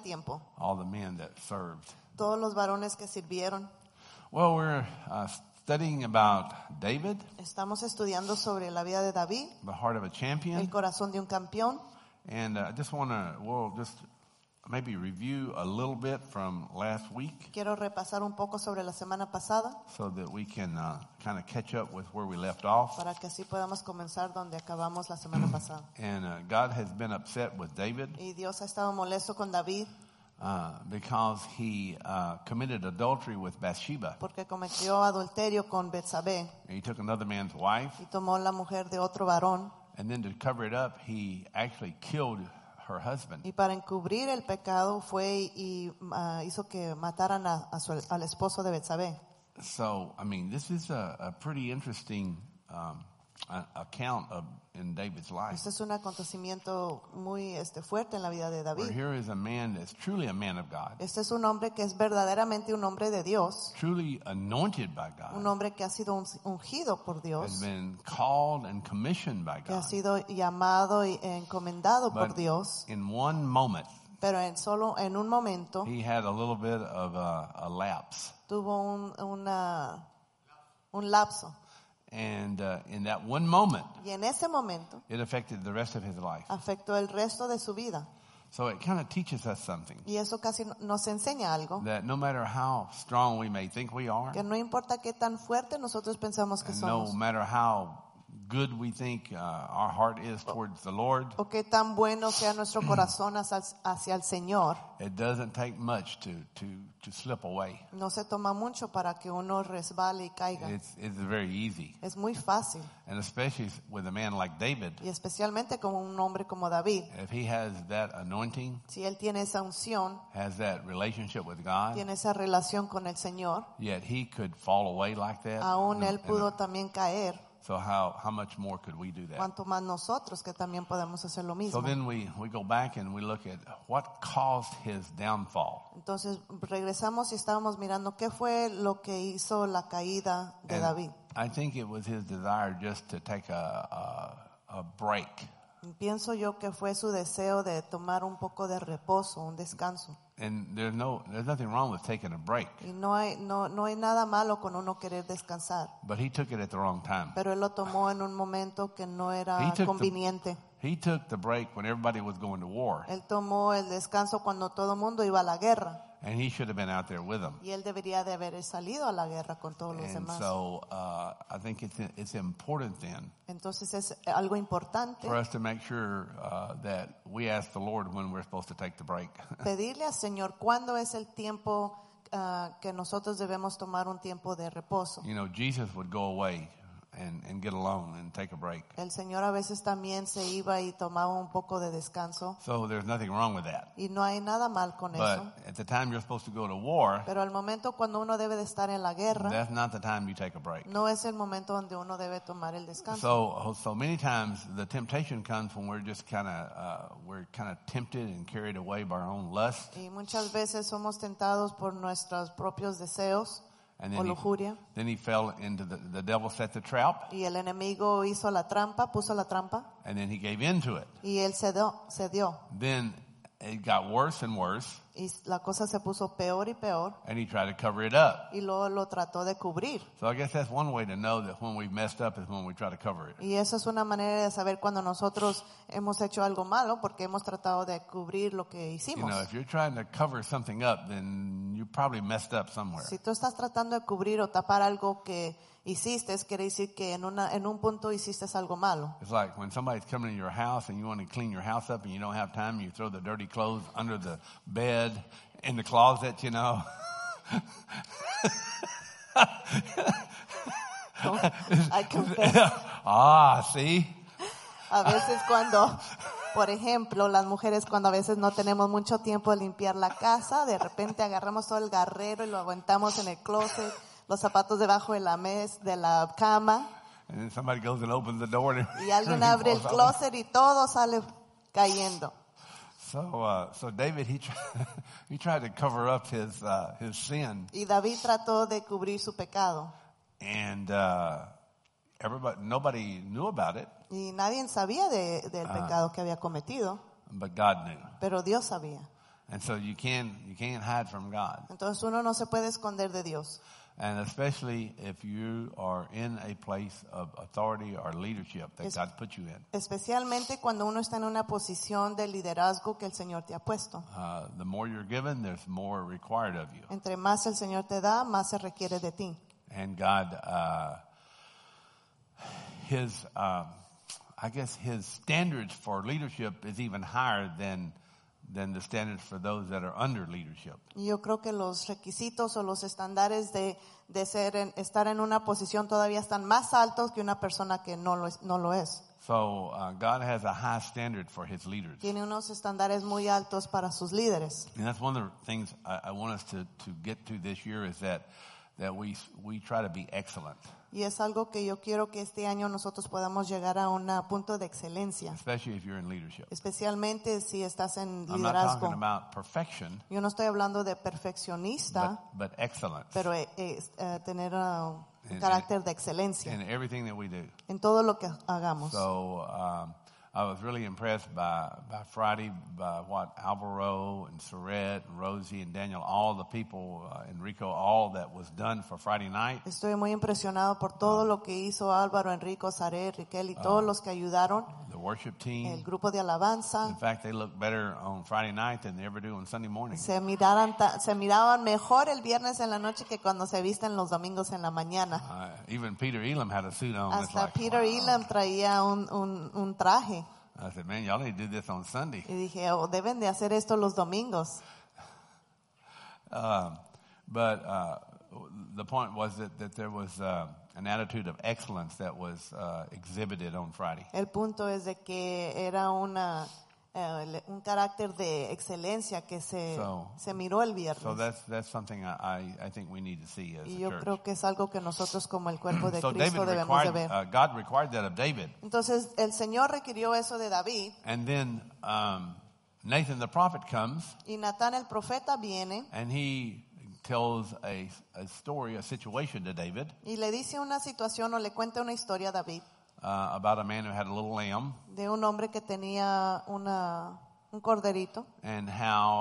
tiempo. all the men that served. Todos los varones que sirvieron. Well, we're studying about David, Estamos estudiando sobre la vida de David, the heart of a el champion. corazón de un campeón. And I just want to, just maybe review a little bit from last week Quiero repasar un poco sobre la semana pasada so that we can kind of catch up with where we left off. para que así podamos comenzar donde acabamos la semana pasada. And God has been upset with David Y Dios ha estado molesto con David because he committed adultery with Bathsheba. porque cometió adulterio con Betsabé He took another man's wife, y tomó la mujer de otro varón. and then to cover it up, he actually killed her husband. Y para encubrir el pecado fue y hizo que mataran al esposo de Betsabé. So, I mean, this is a pretty interesting account in David's life. Este es un acontecimiento muy fuerte en la vida de Where David. here is a man that's truly a man of God, Este es un hombre que es verdaderamente un hombre de Dios, truly anointed by un God, hombre que ha sido ungido por has Dios, been called and commissioned by que ha God. sido llamado y encomendado por But Dios, in one moment, pero solo en un momento he had a little bit of a lapse. tuvo un lapso. And in that one moment, Y en ese momento it affected the rest of his life. afectó el resto de su vida. So it kind of teaches us something, Y eso casi nos enseña algo, that no matter how strong we may think we are, que no importa qué tan fuerte nosotros pensamos que and no somos, matter how good we think our heart is towards the Lord, o qué tan bueno sea nuestro corazón hacia el Señor, it doesn't take much to slip away. no se toma mucho para que uno resbale y caiga. It's very easy. Es muy fácil, And especially with a man like David, y especialmente como un hombre como David. if he has that anointing, Si él tiene esa unción, has that relationship with God, tiene esa relación con el Señor, yet he could fall away like that. aún él pudo también caer. So how much more could we do that? Cuanto más nosotros que también podemos hacer lo So mismo. then we go back and we look at what caused his downfall. Entonces regresamos y estábamos mirando qué fue lo que hizo la caída de And David. I think it was his desire just to take a break. Pienso yo que fue su deseo de tomar un poco de reposo, un descanso. And there's nothing wrong with taking a break, Y no hay nada malo con uno querer descansar. but he took it at the wrong time. Pero él lo tomó en un momento que no He era took conveniente. He took the break when everybody was going to war, Él tomó el descanso cuando todo el mundo iba a la guerra. and he should have been out there with them. Y él debería de haber salido a la guerra con todos los And demás. so I think it's important then Entonces es algo importante for us to make sure that we ask the Lord when we're supposed to take the break. pedirle al Señor cuándo es el tiempo que nosotros debemos tomar un tiempo de reposo. You know, Jesus would go away and get alone and take a break. El Señor a veces también se iba y tomaba un poco de descanso. So there's nothing wrong with that. Y no hay nada mal con But eso. at the time you're supposed to go to war, Pero al momento cuando uno debe de estar en la guerra, that's not the time you take a break. no es el momento donde uno debe tomar el descanso. So many times the temptation comes when we're just kind of tempted and carried away by our own lust. Y muchas veces somos tentados por nuestros propios deseos And o lujuria. then he fell into the devil set the trap, Y el enemigo hizo la trampa, puso la trampa, and then he gave into it. y él cedió. Then it got worse and worse, Y la cosa se puso peor y peor, and he tried to cover it up. y luego lo trató de cubrir. So I guess that's one way to know that when we've messed up is when we try to cover it. Y eso es una manera de saber cuando nosotros hemos hecho algo malo, porque hemos tratado de cubrir lo que You hicimos. know, if you're trying to cover something up, then you probably messed up somewhere. Si tú estás tratando de cubrir o tapar algo que hiciste, quiere decir que en un punto hiciste algo malo. It's like when somebody's coming to your house and you want to clean your house up and you don't have time, you throw the dirty clothes under the bed, in the closet, you know. I confess. See? A veces por ejemplo, las mujeres cuando a veces no tenemos mucho tiempo de limpiar la casa, de repente agarramos todo el garrero y lo aguantamos en el closet, los zapatos debajo de la mesa, de la cama, And then somebody goes and opens the door and y alguien abre el closet y todo sale cayendo. So David, he tried to cover up his sin, Y David trató de cubrir su pecado. and nobody knew about it, Y nadie sabía del pecado que había cometido, but God knew. pero Dios sabía. And so you can't hide from God. Entonces uno no se puede esconder de Dios. And especially if you are in a place of authority or leadership that God put you in. Especialmente cuando uno está en una posición de liderazgo que el Señor te ha puesto. The more you're given, there's more required of you. Entre más el Señor te da, más se requiere de ti. And God, I guess his standards for leadership is even higher than the standards for those that are under leadership. Y yo creo que los requisitos o los estándares de estar en una posición todavía están más altos que una persona que no lo es. So God has a high standard for his leaders. Tiene unos estándares muy altos para sus líderes. And that's one of the things I want us to get to this year is that we try to be excellent. Y es algo que yo quiero que este año nosotros podamos llegar a un punto de excelencia. Especially if you're in leadership. Especialmente si estás en I'm not talking liderazgo. about perfection. Yo no estoy hablando de perfeccionista, But excellence. pero tener un carácter de excelencia In everything that we do. en todo lo que hagamos. So I was really impressed by Friday, by what Alvaro and Surette and Rosie and Daniel, all the people, Enrico, all that was done for Friday night. Estoy muy impresionado por todo lo que hizo Álvaro, Enrico, Saret, Riquel y todos los que ayudaron. The worship El team. grupo de alabanza. In fact, they look better on Friday night than they ever do on Sunday morning. Se miraban mejor el viernes en la noche que cuando se visten los domingos en la mañana. Even Peter Elam had a suit on. It's Hasta like, Peter wow. Elam traía un traje. I said, man, y'all need to do this on Sunday. Y dije, deben de hacer esto los domingos. But the point was that there was an attitude of excellence that was exhibited on Friday. El punto es de que era un un carácter de excelencia que se miró el viernes. So that's something I think we need to see as Y a yo church. creo que es algo que nosotros como el cuerpo de So Cristo David debemos de ver. God required that of David. Entonces el Señor requirió eso de David. And then Nathan the prophet comes Y Natán el profeta viene and he tells a story, a situation to David y le dice una situación o le cuenta una historia a David about a man who had a little lamb de un hombre que tenía un corderito and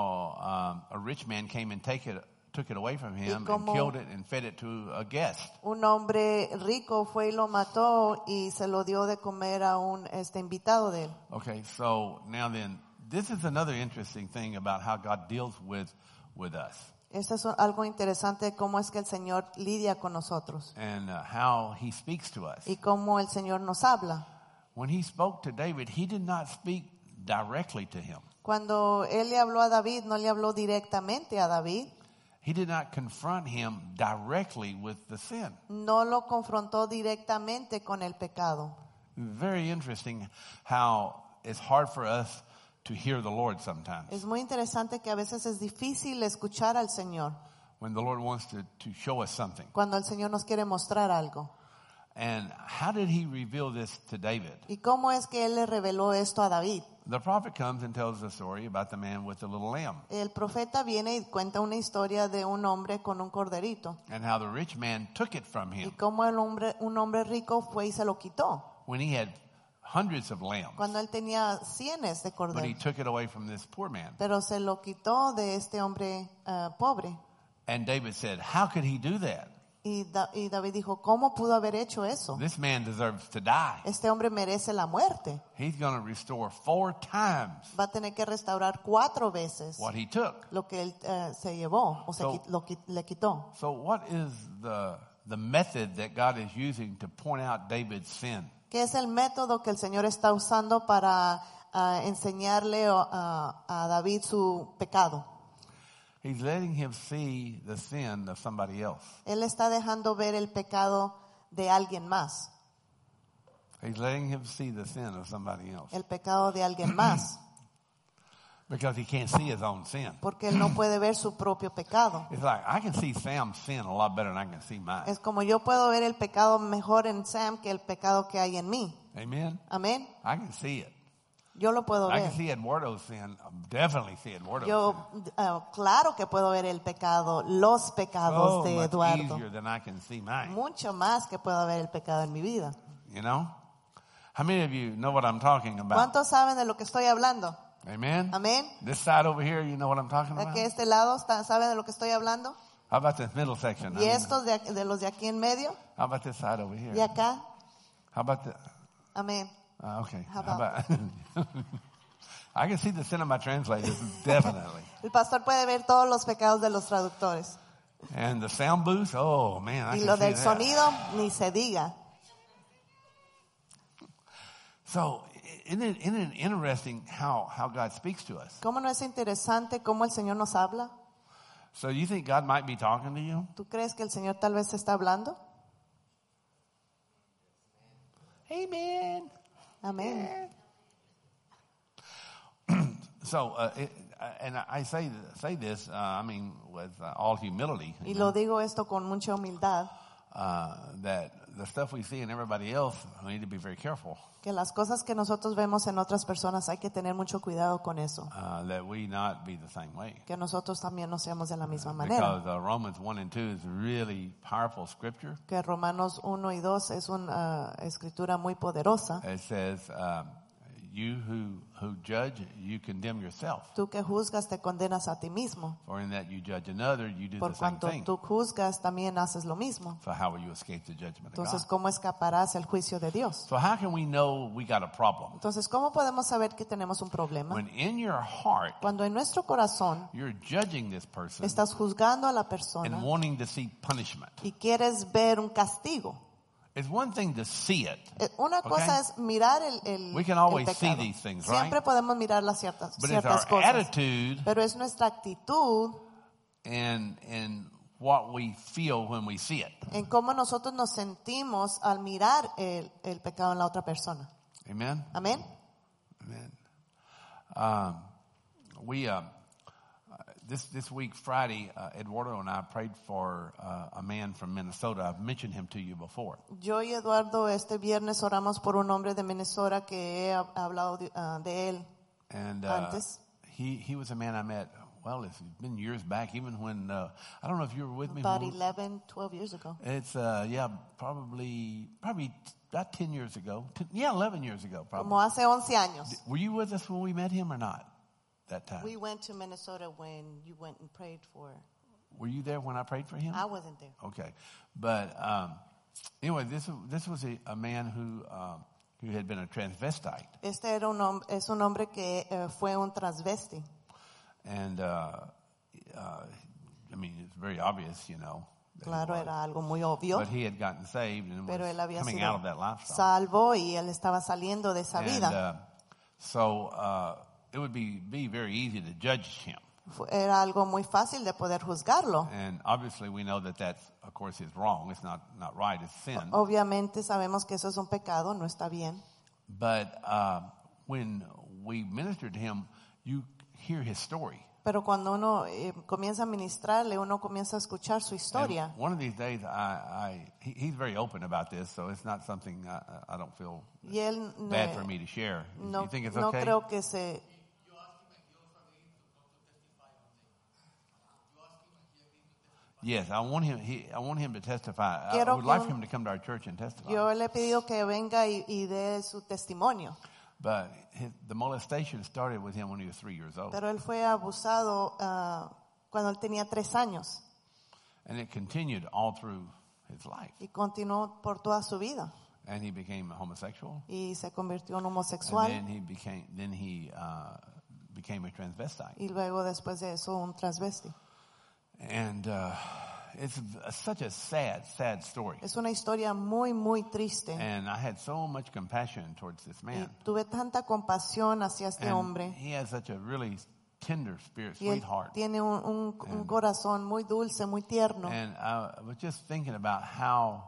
how a rich man came and took it away from him and killed it and fed it to a guest. Un hombre rico fue y lo mató y se lo dio de comer a un invitado de él. Okay, so now then, this is another interesting thing about how God deals with us. Eso es algo interesante de cómo es que el Señor lidia con nosotros And how he speaks to us. y cómo el Señor nos habla. When he spoke to David, he did not speak directly to him. Cuando él le habló a David, no le habló directamente a David. He did not confront him directly with the sin. No lo confrontó directamente con el pecado. Very interesting how it's hard for us to hear the Lord sometimes. Es muy interesante que a veces es difícil escuchar al Señor When the Lord wants to show us something. cuando el Señor nos quiere mostrar algo. And how did he reveal this to David? ¿Y cómo es que él le reveló esto a David? The prophet comes and tells the story about the man with the little lamb. El profeta viene y cuenta una historia de un hombre con un corderito And how the rich man took it from y him cómo un hombre rico fue y se lo quitó when he had hundreds of lambs. cuando él tenía cientos de But he corderos, took it away from this poor man. pero se lo quitó de este hombre pobre. And David said, how could he do that? Y David dijo, ¿cómo pudo haber hecho eso? This man deserves to die. Este hombre merece la muerte. He's going to restore 4 times Va a tener que restaurar 4 veces what he took. lo que él se llevó o le quitó. So what is the method that God is using to point out David's sin? ¿Qué es el método que el Señor está usando para enseñarle a David su pecado? He's letting him see the sin of somebody else. Él está dejando ver el pecado de alguien más. He's letting him see the sin of somebody else. El pecado de alguien más. Because he can't see his own sin. Porque él no puede ver su propio pecado. It's like, I can see Sam's sin a lot better than I can see mine. Es como yo puedo ver el pecado mejor en Sam que el pecado que hay en mí. Amen? Amén. I can see it. Yo lo puedo I ver. can see Eduardo's sin. Definitely see Eduardo's Yo sin. claro que puedo ver el pecado, los pecados So de much Eduardo. easier than I can see mine. Mucho más que puedo ver el pecado en mi vida. You know? How many of you know what I'm talking about? ¿Cuántos saben de lo que estoy hablando? Amen? Amén. This side over here, you know what I'm talking about? Aquí este lado, ¿sabe de lo que estoy hablando? How about this middle section? Y estos de los de aquí en medio How about this side over here? y acá. How about the... Amén. Okay. How How about- about... I can see the sin of my translators, definitely. El pastor puede ver todos los pecados de los traductores. And the sound booth, oh man, I Y can lo see del that. sonido, ni se diga. So, isn't it interesting how God speaks to us? ¿Cómo no es interesante cómo el Señor nos habla? So, you think God might be talking to you? ¿Tú crees que el Señor tal vez está hablando? Amen. Amén. So, and I say this, I mean, with all humility, Y lo digo esto con mucha humildad, that the stuff we see in everybody else, we need to be very careful, que las cosas que nosotros vemos en otras personas hay que tener mucho cuidado con eso, that we not be the same way. que nosotros también no seamos de la misma manera. Because Romans 1 and 2 is really powerful scripture. Que Romanos 1 y 2 es una escritura muy poderosa. It says, you who judge, you condemn yourself. Tú que juzgas te condenas a ti mismo. For in that you judge another, you do Por the same cuanto thing. tú juzgas, también haces lo mismo. So how will you escape the judgment of Entonces, God? ¿cómo escaparás el juicio de Dios? So how can we know we got a problem? Entonces, ¿cómo podemos saber que tenemos un problema? When in your heart, Cuando en nuestro corazón you're judging this person estás juzgando a la persona and wanting to see punishment. y quieres ver un castigo. It's one thing to see it, Una Okay. cosa es mirar el We can always el pecado. see these things, right? Siempre podemos mirar las ciertas but it's cosas. our attitude Pero es nuestra actitud and what we feel when we see it. en cómo nosotros nos sentimos al mirar el pecado en la otra persona. Amen? Amén. Amen. This week, Friday, Eduardo and I prayed for a man from Minnesota. I've mentioned him to you before. Yo y Eduardo este viernes oramos por un hombre de Minnesota que he hablado de él And antes. he was a man I met, well, it's been years back, even when, I don't know if you were with me. About when we- 11, 12 years ago. It's, probably about 10 years ago. 11 years ago, probably. Como hace 11 años. Were you with us when we met him or not that time? We went to Minnesota when you went and prayed for. Were you there when I prayed for him? I wasn't there. Okay. But anyway, this was a man who had been a transvestite. Este era es un hombre que fue un transvesti. And I mean, it's very obvious, you know. that he Claro, was. era algo muy obvio. But he had gotten saved and Pero was él había coming sido out of that lifestyle. salvo y él estaba saliendo de esa And vida. so it would be very easy to judge him. Era algo muy fácil de poder juzgarlo. And obviously we know that that's, of course, is wrong. It's not right. It's sin. Obviamente sabemos que eso es un pecado, no está bien. But when we ministered to him, you hear his story. Pero cuando uno comienza a ministrarle, uno comienza a escuchar su And historia. one of these days, he's very open about this, so it's not something I don't feel Y él bad for me to share. no, You think it's no okay? creo que se... Yes, I want him to testify. I Quiero would que like for him to come to our church and testify. Yo le he pedido que venga y dé su testimonio. But the molestation started with him when he was 3 years old. Pero él fue abusado cuando él tenía 3 años And it continued all through his life. y continuó por toda su vida. And he became a homosexual. Y se convirtió en And homosexual then he became a transvestite. y luego después de eso un transvesti. And it's such a sad story. Es una historia muy, muy triste. And I had so much compassion towards this Y man. tuve tanta compasión hacia este And hombre. he has such a really tender spirit, Y él sweetheart. tiene un corazón muy dulce, muy tierno. And I was just thinking about how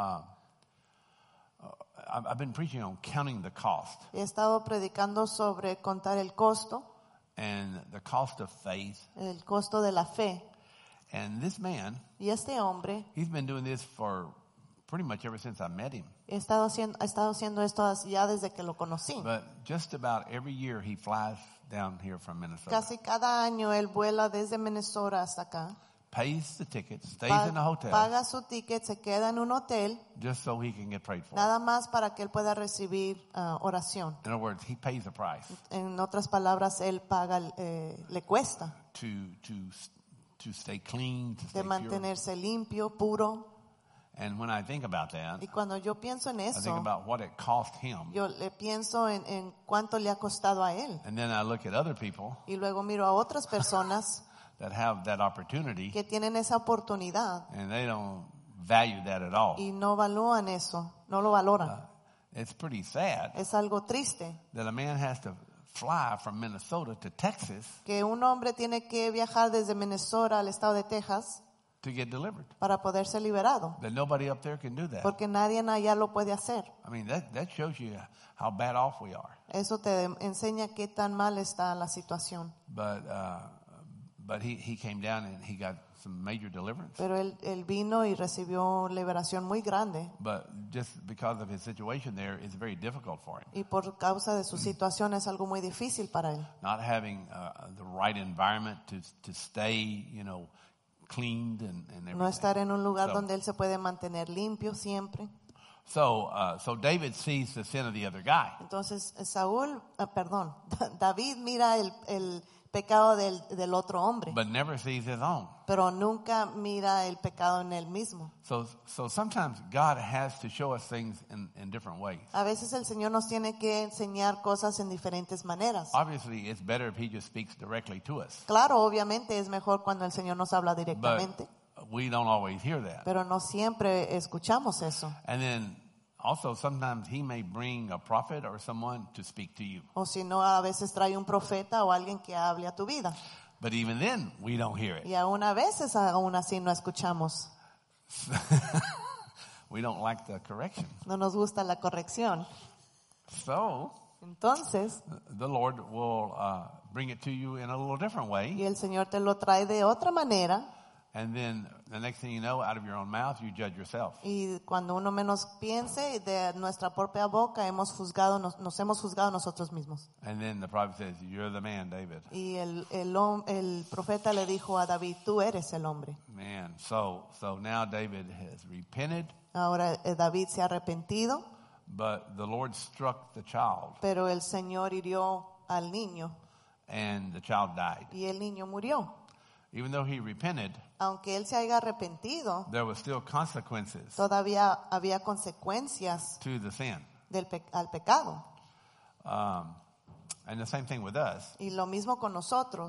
I've been preaching on counting the cost He estado predicando sobre contar el costo, and the cost of faith. el costo de la fe. And this man, Y este hombre he's been doing this for pretty much ever since I met him. ha estado haciendo esto ya desde que lo conocí. But just about every year he flies down here from Minnesota, Casi cada año él vuela desde Minnesota hasta acá, pays the ticket, stays in the hotel, paga su ticket, se queda en un hotel, just so he can get prayed for. nada más para que él pueda recibir oración. In other words, he pays a price En otras palabras, él paga, le cuesta to stay clean, to de stay pure. mantenerse limpio, puro. And when I think about that, Y cuando yo pienso en I think eso, about what it cost him. yo le pienso en cuánto le ha costado a él. And then I look at other people Y luego miro a otras personas that have that opportunity, que tienen esa oportunidad and they don't value that at all. y no valúan eso, no lo valoran. It's pretty sad Es algo triste that a man has to fly from Minnesota to Texas que un hombre tiene que viajar desde Minnesota al estado de Texas to get delivered. para poder ser liberado, That nobody up there can do that. porque nadie allá lo puede hacer. I mean, that shows you how bad off we are. Eso te enseña qué tan mal está la situación. But he came down and he got some major deliverance. Pero él vino y recibió liberación muy grande. But just because of his situation there, it's very difficult for him. Y por causa de su situación es algo muy difícil para él. Not having the right environment to stay, cleaned and everything. No estar en un lugar So- donde él se puede mantener limpio siempre. So David sees the sin of the other guy. Entonces David mira el pecado del otro hombre, But never sees his own. pero nunca mira el pecado en él mismo. So sometimes God has to show us things in different ways. A veces el Señor nos tiene que enseñar cosas en diferentes maneras. Obviously, it's better if he just speaks directly to us. Claro, obviamente es mejor cuando el Señor nos habla But directamente, we don't always hear that. pero no siempre escuchamos eso. And then also sometimes he may bring a prophet or someone to speak to you. O si no, a veces trae un profeta o alguien que hable a tu vida. But even then, we don't hear it. Y aún así no escuchamos. We don't like the correction. No nos gusta la corrección. So Entonces, the Lord will bring it to you in a little different y way. el Señor te lo trae de otra manera. And then the next thing you know, out of your own mouth, you judge yourself. Y cuando uno menos piense, de nuestra propia boca nos hemos juzgado nosotros mismos. And then the prophet says, you're the man, David. Y el profeta le dijo a David, tú eres el hombre. Man, so now David has repented, Ahora David se ha arrepentido, but the Lord struck the child, pero el Señor hirió al niño and the child died. y el niño murió. Even though he repented, Aunque él se haya arrepentido, there was still consequences todavía había consecuencias to the sin. al pecado. And the same thing with us. Y lo mismo con nosotros.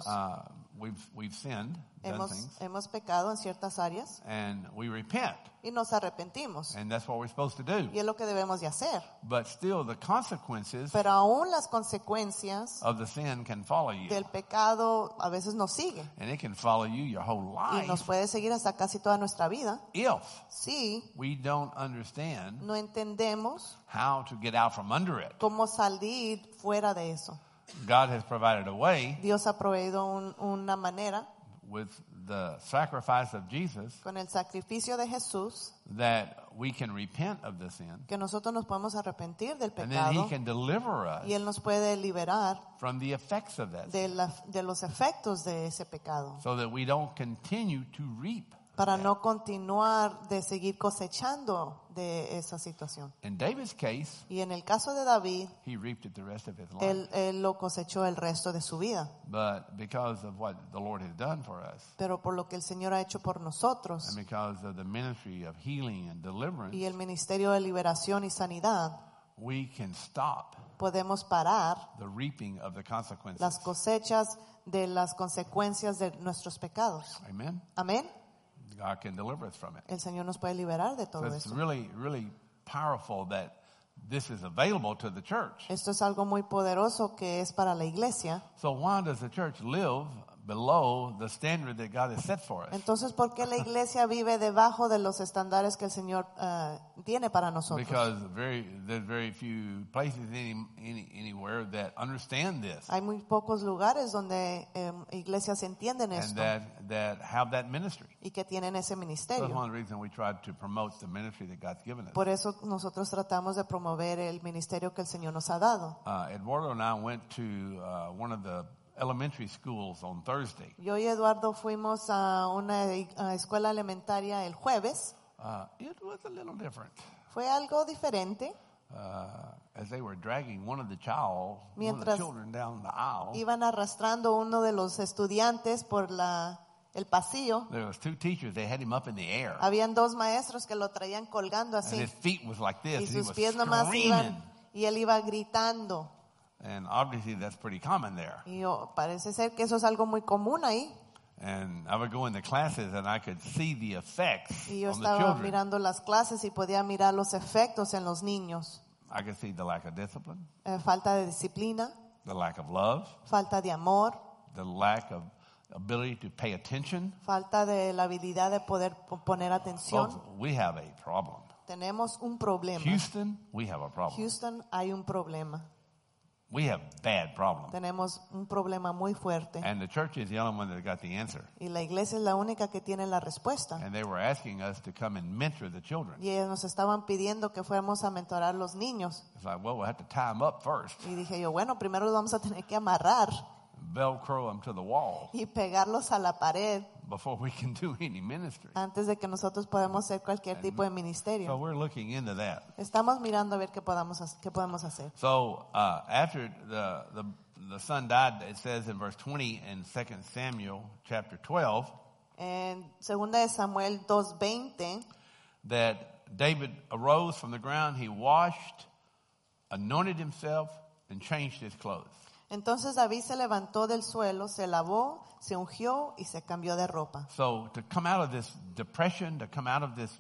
We've sinned, done things, Hemos pecado en ciertas áreas and we repent, y nos arrepentimos. and that's what we're supposed to do. Y es lo que debemos de hacer. But still, the consequences Pero aún las consecuencias of the sin can follow you, del pecado a veces nos siguen. and it can follow you your whole Y nos life puede seguir hasta casi toda nuestra vida. if Si we don't understand no entendemos how to get out from under it. cómo salir fuera de eso. God has provided a way Dios ha proveído una manera with the sacrifice of Jesus con el sacrificio de Jesús that we can repent of the sin, que nosotros nos podemos arrepentir del and then He pecado can deliver us y Él nos puede liberar from the effects of that sin, de los efectos de ese pecado, so that we don't continue to reap. para no continuar de seguir cosechando de esa situación. In David's case, Y en el caso de David, he reaped it the rest of his life. él lo cosechó el resto de su vida. But because of what the Lord has done for us, Pero por lo que el Señor ha hecho por nosotros and because of the ministry of healing and deliverance, y el ministerio de liberación y sanidad, we can stop podemos parar the reaping of the consequences. las cosechas de las consecuencias de nuestros pecados. Amen? Amén. God can deliver us from it. El Señor nos puede liberar de So todo it's eso. really, really powerful that this is available to the church. Esto es algo muy poderoso que es para la iglesia. So why does the church live below the standard that God has set for us? Entonces, ¿por qué la iglesia vive debajo de los estándares que el Señor tiene para nosotros? Because there's very few places anywhere that understand this Hay muy pocos lugares donde iglesias entienden and esto that have that ministry. y que tienen ese So that's ministerio. one of the reasons we try to promote the ministry that God's given us. Por eso nosotros tratamos de promover el ministerio que el Señor nos ha dado. Eduardo and I went to one of the elementary schools on Thursday. Yo y Eduardo fuimos a una escuela elementaria el jueves. It was a little different. Fue algo diferente. As they were dragging one of the Mientras children down the aisle, iban arrastrando uno de los estudiantes por el pasillo. there was 2 teachers. They had him up in the air, Habían 2 maestros que lo traían colgando and así. his feet was like this, Y and he sus was pies nomás screaming. iban y él iba gritando. And obviously that's pretty common there. Y parece ser que eso es algo muy común ahí. And I would go in the classes, and I could see the effects Y yo on the estaba children. mirando las clases y podía mirar los efectos en los niños. I could see the lack of discipline, Falta de disciplina, the lack of love, falta de amor, the lack of ability to pay attention. falta de la habilidad de poder poner atención. Folks, we have a problem. Tenemos un problema. Houston, we have a problem. Houston, hay un problema. We have bad problems. Tenemos un problema muy fuerte. And the church is the only one that got the answer. Y la iglesia es la única que tiene la respuesta. And they were asking us to come and mentor the children. Y ellos nos estaban pidiendo que fuéramos a mentorar a los niños. It's like, well, we'll have to tie them up first, Y dije yo, bueno, primero los vamos a tener que amarrar Velcro them to the wall y pegarlos a la pared before we can do any ministry. antes de que nosotros podamos hacer cualquier tipo de So ministerio. we're looking into that. Estamos mirando a ver qué podemos hacer. So after the son died, it says in verse 20 in 2 Samuel chapter 12 En 2 de Samuel 2:20 that David arose from the ground, he washed, anointed himself, and changed his clothes. entonces David se levantó del suelo, se lavó, se ungió y se cambió de ropa. So to come out of this depression, to come out of this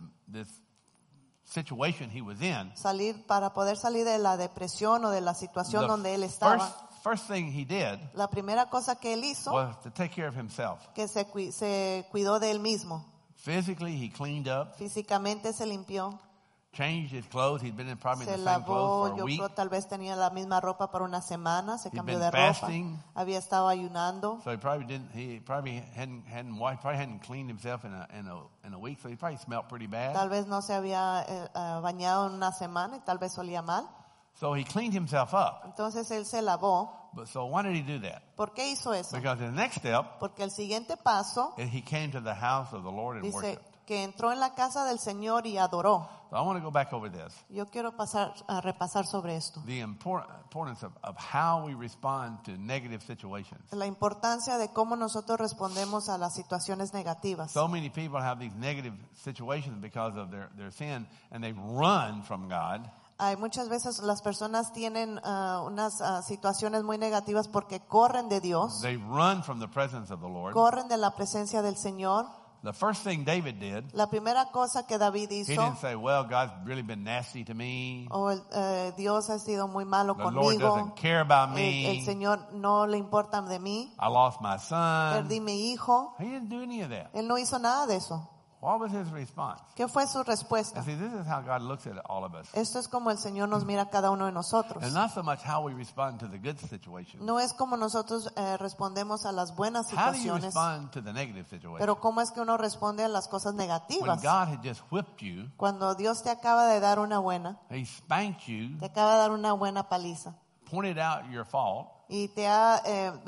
situation he was in, Para poder salir de la depresión o de la situación donde él estaba, first thing he did la primera cosa que él hizo, was to take care of himself. que se cuidó de él mismo. Physically, he cleaned up, Físicamente se limpió, changed his clothes. He'd been in probably se the same clothes lavó, for a yo week. creo tal vez tenía la misma ropa por una semana, se He'd cambió been de ropa, fasting. había estado ayunando. So he probably hadn't cleaned himself in a week. So he probably smelled pretty bad. Tal vez no se había bañado en una semana y tal vez olía mal. So he cleaned himself up. Entonces él se lavó. But so why did he do that? ¿Por qué hizo eso? Because the next step Porque el siguiente paso is he came to the house of the Lord and dice worshiped. que entró en la casa del Señor y adoró. So I want to go back over this. Yo quiero repasar sobre esto. The importance of how we respond to negative situations. La importancia de cómo nosotros respondemos a las situaciones negativas. So many people have these negative situations because of their sin, and they run from God. Hay muchas veces las personas tienen unas situaciones muy negativas porque corren de Dios, They run from the presence of the Lord. corren de la presencia del Señor. The first thing David did, La primera cosa que David he hizo, didn't say, well, God's really been nasty to me. Dios ha sido muy malo The Lord conmigo, doesn't care about el me. Señor no le importa de mí, I lost my son. perdí mi hijo. He didn't do any of that. Él no hizo nada de eso. What was his response? ¿Qué fue su respuesta? And see, this is how God looks at all of us. Esto es como el Señor nos mira a cada uno de nosotros. And not so much how we respond to the good situations. No es como nosotros respondemos a las buenas How do you situaciones, respond to the negative situation? pero cómo es que uno responde a las cosas When negativas. God had just whipped you, Cuando Dios te acaba de dar una buena, He spanked you, te acaba de dar una buena paliza pointed out your fault, y te ha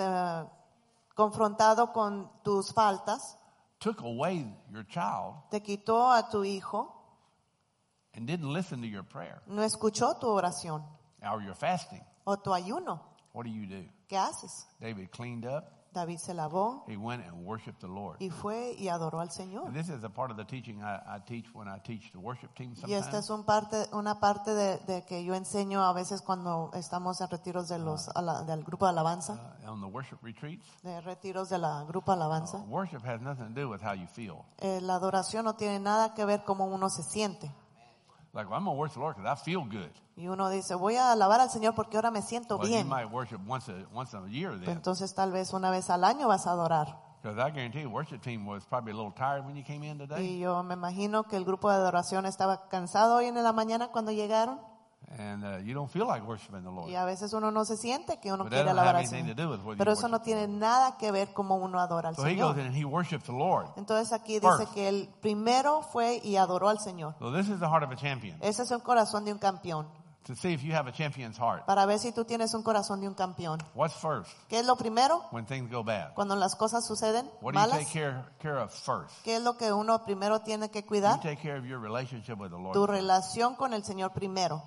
confrontado con tus faltas, took away your child, te quitó a tu hijo, and didn't listen to your prayer no escuchó tu oración or your fasting, o tu ayuno. what do you do? ¿Qué haces? David cleaned up. David se lavó He went and worshiped the Lord. y fue y adoró al Señor. And this is a part of the teaching I teach when I teach the worship team Y esta sometimes. es una parte de que yo enseño a veces cuando estamos en retiros de del grupo de alabanza, On the worship retreats. de retiros de la grupo alabanza. Worship has nothing to do with how you feel. La adoración no tiene nada que ver cómo uno se siente. Like, well, I'm going to worship the Lord because I feel good. Y uno dice, voy a alabar al Señor porque ahora me siento Well, you bien. might worship once a year Pues then. entonces tal vez una vez al año vas a adorar. Because I guarantee you, worship team was probably a little tired when you came in today. Y yo me imagino que el grupo de adoración estaba cansado hoy en la mañana cuando llegaron. And you don't feel like worshiping the Lord. Y a veces uno no se siente que uno But that quiere don't alabar have al anything Señor. to do with whether Pero you eso no worship tiene the Lord. nada que ver cómo uno adora al So he goes Señor. in and he worships the Lord. Entonces aquí dice First. que él primero fue y adoró al Señor. So this is the heart of a champion. Ese es el corazón de un campeón. to see if you have a champion's heart. para ver si tú tienes un corazón de un campeón. What's first ¿Qué es lo primero? when things go bad? Cuando las cosas suceden What do you malas, take care of first? ¿qué es lo que uno primero tiene que You cuidar? take care of your relationship with the Lord. Tu relación con el Señor primero.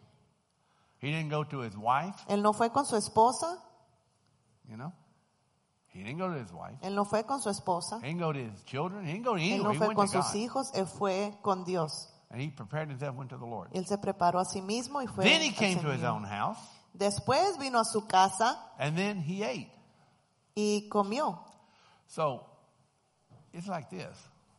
He didn't go to his wife, Él no fue con su esposa, you know. He didn't go to his wife. él no fue con su esposa, He didn't go to his children. He didn't go to él anywhere. no He fue went con to sus God. hijos, él fue con Dios. And he prepared himself, went to the Lord. Él se preparó a sí mismo y fue Then he al came to his Señor. own house, Después vino a su casa and then he ate. y comió. So it's like this.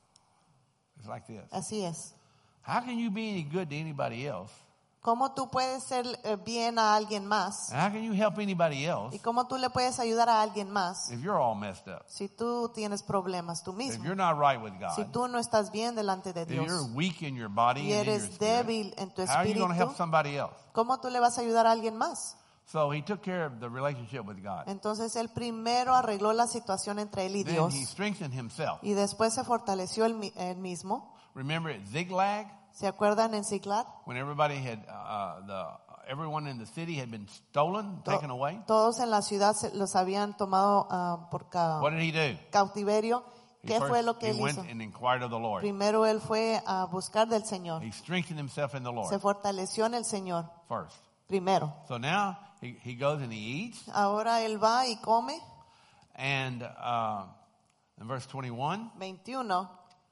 It's like this. Así es. How can you be any good to anybody else? ¿Cómo tú puedes ser bien a alguien más? And how can you help anybody else ¿Y cómo tú le puedes ayudar a alguien más if you're all messed up? si tú tienes problemas tú If mismo? you're not right with Si God, tú no estás bien delante de if you're Dios weak in your body y and in your eres spirit, débil en tu how are you going to help espíritu, somebody else? ¿cómo tú le vas a ayudar a alguien más? So he took care of the relationship with God. Entonces él primero arregló la situación entre él y Then Dios he strengthened himself. y después se fortaleció él mismo. Remember at Ziklag, ¿Se acuerdan en Ziklag? when everybody had everyone in the city had been stolen, taken away? Todos en la ciudad los habían tomado por What did he do? cautiverio. He ¿Qué fue lo que he él went hizo? and inquired of the Lord. Primero él fue a buscar del Señor. He strengthened himself in the Se Lord fortaleció en el Señor first. primero. So now he goes and he eats. Ahora él va y come. And in verse 21, 21.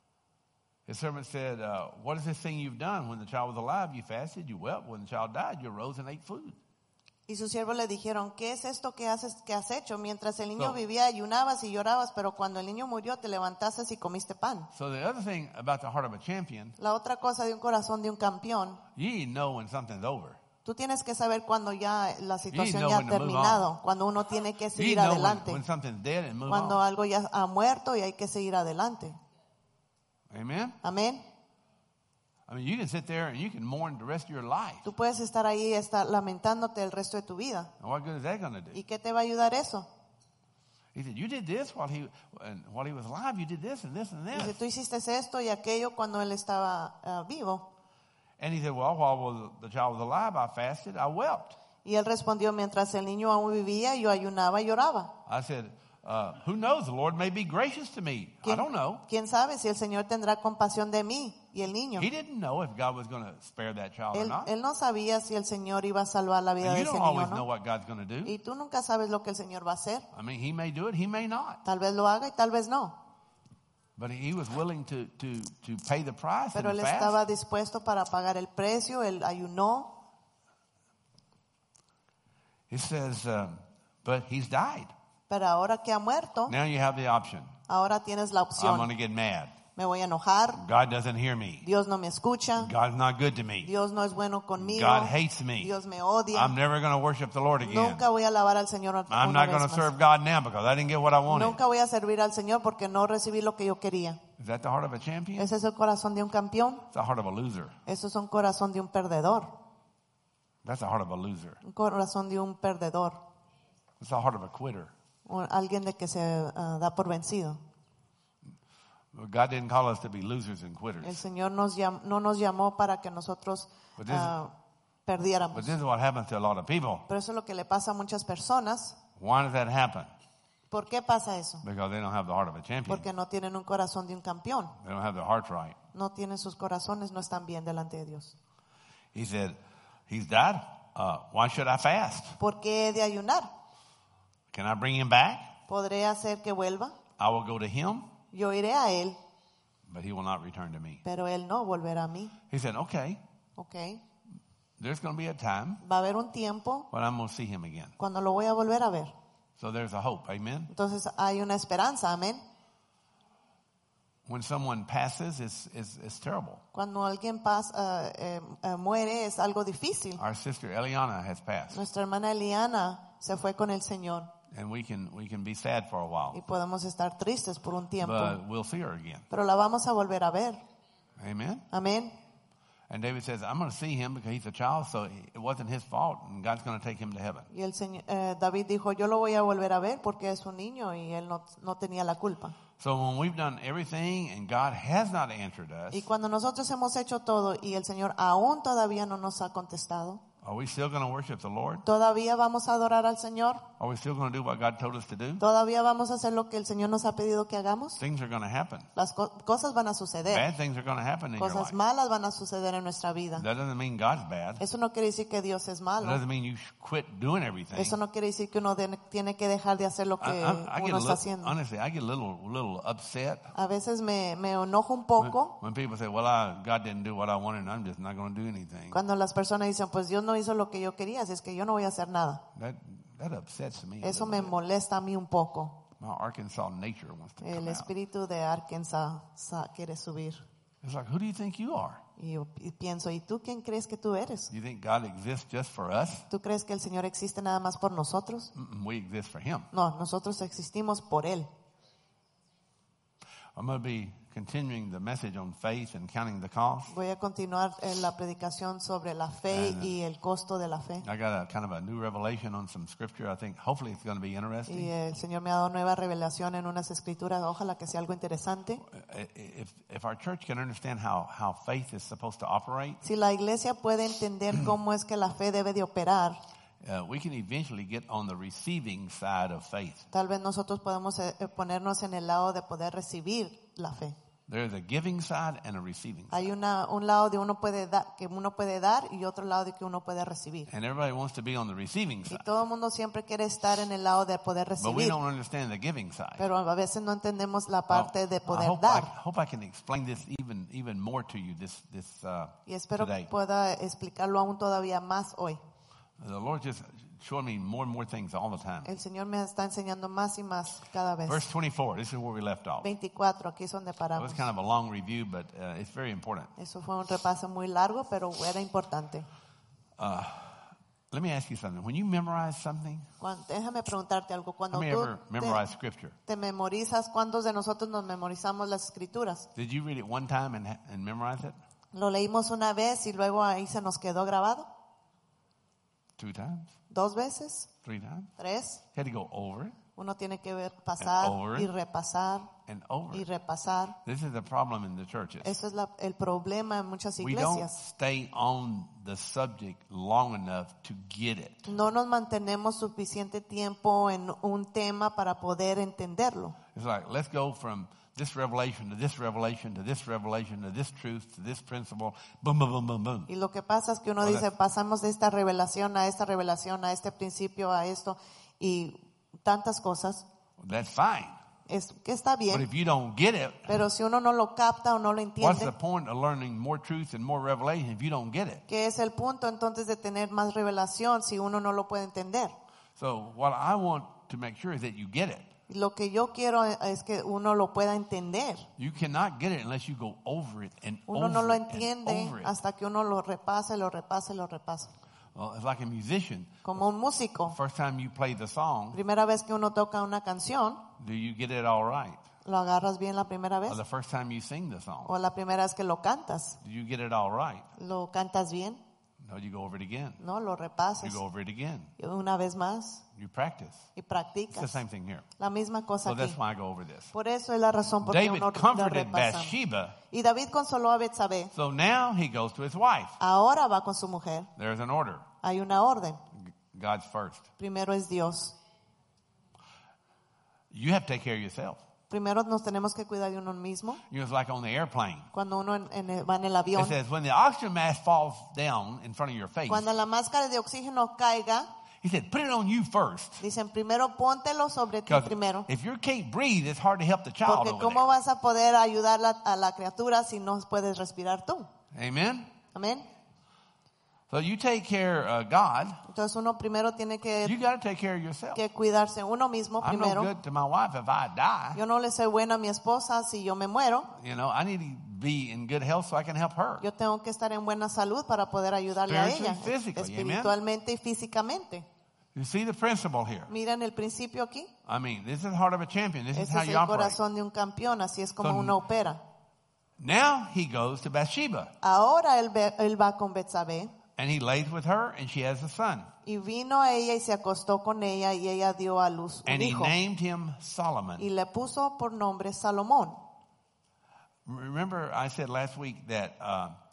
his servant said, what is this thing you've done? When the child was alive, you fasted, you wept. When the child died, you arose and ate food. Y sus siervos le dijeron, ¿qué es esto que has hecho? Mientras el niño So- vivía, ayunabas y llorabas, pero cuando el niño murió, te levantaste y comiste pan. So the other thing about the heart of a champion, La otra cosa de un corazón de un campeón, you need to know when something's over. tú tienes que saber cuando ya la situación know ya ha when to move terminado, cuando uno tiene que You seguir need to know adelante, when something's dead and move cuando on. algo ya ha muerto y hay que seguir adelante. Amen? Amén. I mean, you can sit there and you can mourn the rest of your life. Tú puedes estar ahí lamentándote el resto de tu vida. And what good is that going to do? ¿Y qué te va a ayudar eso? He said, you did this while he was alive. You did this and this and Dice, this. tú hiciste esto y aquello cuando él estaba vivo. And he said, well, while the child was alive, I fasted, I wept. Y él respondió, mientras el niño aún vivía, yo ayunaba y lloraba. I said, who knows? The Lord may be gracious to me. I don't know. ¿Quién sabe si el Señor tendrá compasión de mí y el niño? He didn't know if God was going to spare that child or not. Él no sabía si el Señor iba a salvar la vida And de you ese don't niño, always know ¿no? what God's going to do. Y tú nunca sabes lo que el Señor va a hacer. I mean, he may do it, he may not. Tal vez lo haga y tal vez no. But he was willing to pay the price Pero and él fast. estaba dispuesto para pagar el precio, él ayunó. It says, but he's died. Pero ahora que ha muerto, Now you have the option. ahora tienes la I'm going opción. to get mad. Me voy a enojar, God doesn't hear me. Dios no me escucha, God's not good to me. Dios no es bueno conmigo, God hates me. Dios me odia. I'm never going to worship the Lord again. Nunca voy a alabar al Señor I'm una not vez going to más. serve God now because I didn't get what I wanted. Nunca voy a servir al Señor porque no recibí lo que yo quería. Is that the heart of a champion? Ese es el corazón de un campeón. It's the heart of a loser. Eso es un corazón de un perdedor. That's the heart of a loser. Un corazón de un perdedor. It's the heart of a quitter. Alguien de que se da por vencido. God didn't call us to be losers and El quitters. Señor no nos llamó para que nosotros But this- perdiéramos. But this is what happens to a lot of people. Pero eso es lo que le pasa a muchas personas. Why does that happen? ¿Por qué pasa eso? Because they don't have the heart of a champion. Porque no tienen un corazón de un campeón. They don't have their hearts right. No tienen sus corazones, no están bien delante de Dios. He said, he's died. Why should I fast? ¿Por qué he de ayunar? Can I bring him back? ¿Podré hacer que vuelva? I will go to him, Yo iré a él, but he will not return to me. pero él no volverá a mí. He said, okay, ¿Ok? there's going to be a time Va a haber un tiempo when I'm going to see him again. cuando lo voy a volver a ver. So there's a hope. Amen. Entonces hay una esperanza, amén. When someone passes, it's terrible. Cuando alguien muere es algo difícil. Our sister Eliana has passed, Nuestra hermana Eliana se fue con el Señor and we can be sad for a y while, podemos estar tristes por un tiempo, but we'll see her again. pero la vamos a volver a ver. Amen. Amén. And David says, I'm going to see him because he's a child, so it wasn't his fault, and God's going to take him to heaven. Y el Señor, David dijo, yo lo voy a volver a ver porque es un niño y él no tenía la culpa. So when we've done everything and God has not answered us, Y cuando nosotros hemos hecho todo y el Señor aún todavía no nos ha contestado, Are we still going to worship the Lord? ¿Todavía vamos a adorar al Señor? Are we still going to do what God told us to do? ¿Todavía vamos a hacer lo que el Señor nos ha pedido que hagamos? Things are going to happen. Las cosas van a suceder. Bad things are going to happen in your Cosas life. malas van a suceder en nuestra vida. That doesn't mean God's bad. Eso no quiere decir que Dios es It malo. doesn't mean you should quit doing everything. Eso no quiere decir que uno tiene que dejar de hacer lo que I get uno a está little, haciendo. honestly, I get a little upset A veces me enojo un poco when people say, well, God didn't do what I wanted and I'm just not going to do anything. cuando las personas dicen, pues Dios no hizo lo que yo quería, así es que yo no voy a hacer nada. That upsets me. Eso a me little bit. molesta a mí un poco. My Arkansas nature wants to El come out. espíritu de Arkansas quiere subir. It's like, who do you think you are? Y pienso, ¿y tú quién crees que tú eres? You think God exists just for us? ¿Tú crees que el Señor existe nada más por nosotros? We exist for Him. No, nosotros existimos por Él. I'm going to be continuing the message on faith and counting the cost. Voy a continuar la predicación sobre la fe y el costo de la fe. I got a kind of a new revelation on some scripture. I think hopefully it's going to be Y interesting. el Señor me ha dado nueva revelación en unas escrituras. Ojalá que sea algo interesante. If our church can understand how faith is supposed to operate, Si la iglesia puede entender cómo es que la fe debe de operar, we can eventually get on the receiving side of faith. tal vez nosotros podemos ponernos en el lado de poder recibir la fe. There's a giving side and a receiving side. Hay un lado de que uno puede dar y otro lado de que uno puede recibir. And everybody wants to be on the receiving Y side. todo el mundo siempre quiere estar en el lado de poder But we recibir, don't understand the giving side. pero a veces no entendemos la parte de I poder hope dar. I can explain this even more to you Y espero que today. pueda explicarlo aún todavía más hoy. The Lord just showing me more and more things all the time. El Señor me está enseñando más y más cada vez. Verse 24, this is where we left off. 24, aquí es donde It paramos. was kind of a long review, but it's very important. Eso fue un repaso muy largo, pero era importante. Let me ask you something. When you memorize something, Déjame preguntarte algo. how Cuando many tú ever memorize scripture? te memorizas, ¿cuántos de nosotros nos memorizamos las escrituras? Did you read it one time and memorize it? Lo leímos una vez y luego ahí se nos quedó grabado. 2 times? 2 veces, 3 times? 3. You had to go over it Uno tiene que pasar over y it. repasar and over y it. repasar. This is the problem in the churches. Eso es el problema en muchas We don't iglesias. stay on the subject long enough to get it. No nos mantenemos suficiente tiempo en un tema para poder entenderlo. It's like, let's go from this revelation to this revelation to this revelation to this truth to this principle. Boom, boom, boom, boom, boom. Y lo que pasa es que uno Well, dice, pasamos de esta revelación, a este principio, a esto, y tantas cosas. That's fine. Es que está But bien, if you don't get it, pero si uno no lo capta o no lo what's the entiende, point of learning more truth and more revelation if you don't get it? ¿qué es el punto entonces de tener más revelación si uno no lo puede entender? So what I want to make sure is that you get it. Lo que yo quiero es que uno lo pueda entender. You cannot get it unless you go over it and Uno over no lo it and entiende over it. hasta que uno lo repase, lo repase, lo repasa. Well, it's like a musician. Como un músico, First time you play the song, primera vez que uno toca una canción, do you get it all right? lo agarras bien la primera vez, Or the first time you sing the song, o la primera vez que lo cantas, do you get it all right? lo cantas bien, No, you go over it again. ¿no? Lo You repasas go over it again. una vez más You practice. y It's the practicas. same thing here. La misma cosa So aquí. that's why I go over this. Por eso es la razón por qué David uno lo comforted repasa. Bathsheba, Y David consoló a Betsabé. so now he goes to his wife. Ahora va con su mujer. There's an order. Hay una orden. God's first. Primero es Dios. You have to take care of yourself. Primero nos tenemos que cuidar de uno mismo. You know, it's like on the airplane. Cuando uno va en el It avión. says when the oxygen mask falls down in front of your face, Cuando la máscara de oxígeno caiga, he said, put it on you first. dicen primero póntelo sobre ti 'Cause primero. if you can't breathe, it's hard to help the child Porque over ¿cómo there. vas a poder ayudar a la criatura si no puedes respirar tú? Amen? Amén. So you take care of God. Entonces uno primero tiene You que got to take care of yourself. cuidarse uno mismo I'm no primero. good to my wife if I die. Yo no le soy buena a mi esposa si yo me muero. You know, I need to be in good health so I can help her. Yo tengo que estar en buena salud para poder ayudarle a ella, Spiritually, physically, espiritualmente y físicamente. You see the principle here. Miren el principio aquí. I mean, this is the heart of a champion. This is Ese how es you el operate. corazón de un campeón, así es como So- uno opera. Now he goes to Bathsheba Ahora él va con Betsabé and he lays with her and she has a son. y vino a ella y se acostó con ella y ella dio a luz un And he hijo named him Solomon. y le puso por nombre Salomón. Remember I said last week that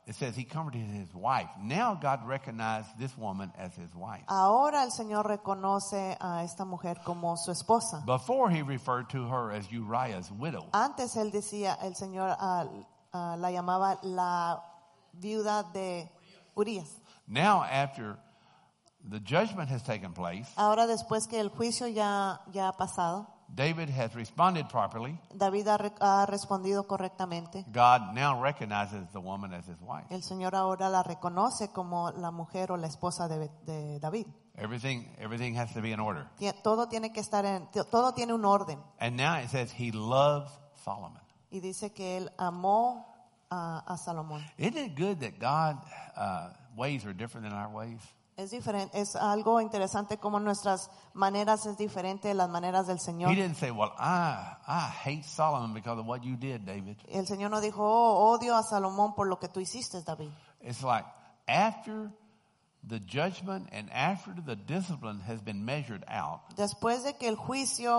it says he comforted his wife. Now God recognized this woman as his wife. Ahora el Señor reconoce a esta mujer como su esposa. Before he referred to her as Uriah's widow. Antes él decía, el Señor la llamaba la viuda de Urías. Now after the judgment has taken place, Ahora después que el juicio ya ha pasado, David has responded properly. David ha respondido correctamente. God now recognizes the woman as his wife. El Señor ahora la reconoce como la mujer o la esposa de David. Everything has to be in order. Todo tiene que estar todo tiene un orden. And now it says he loves Solomon. Y dice que él amó a Salomón. Isn't it good that God ways are different than our ways? Es diferente, es algo interesante como nuestras maneras es diferente de las maneras del Señor. He didn't say, well, I hate Solomon because of what you did, David. El Señor no dijo, oh, odio a Salomón por lo que tú hiciste, David. It's like after the judgment and after the discipline has been measured out, Después de que el juicio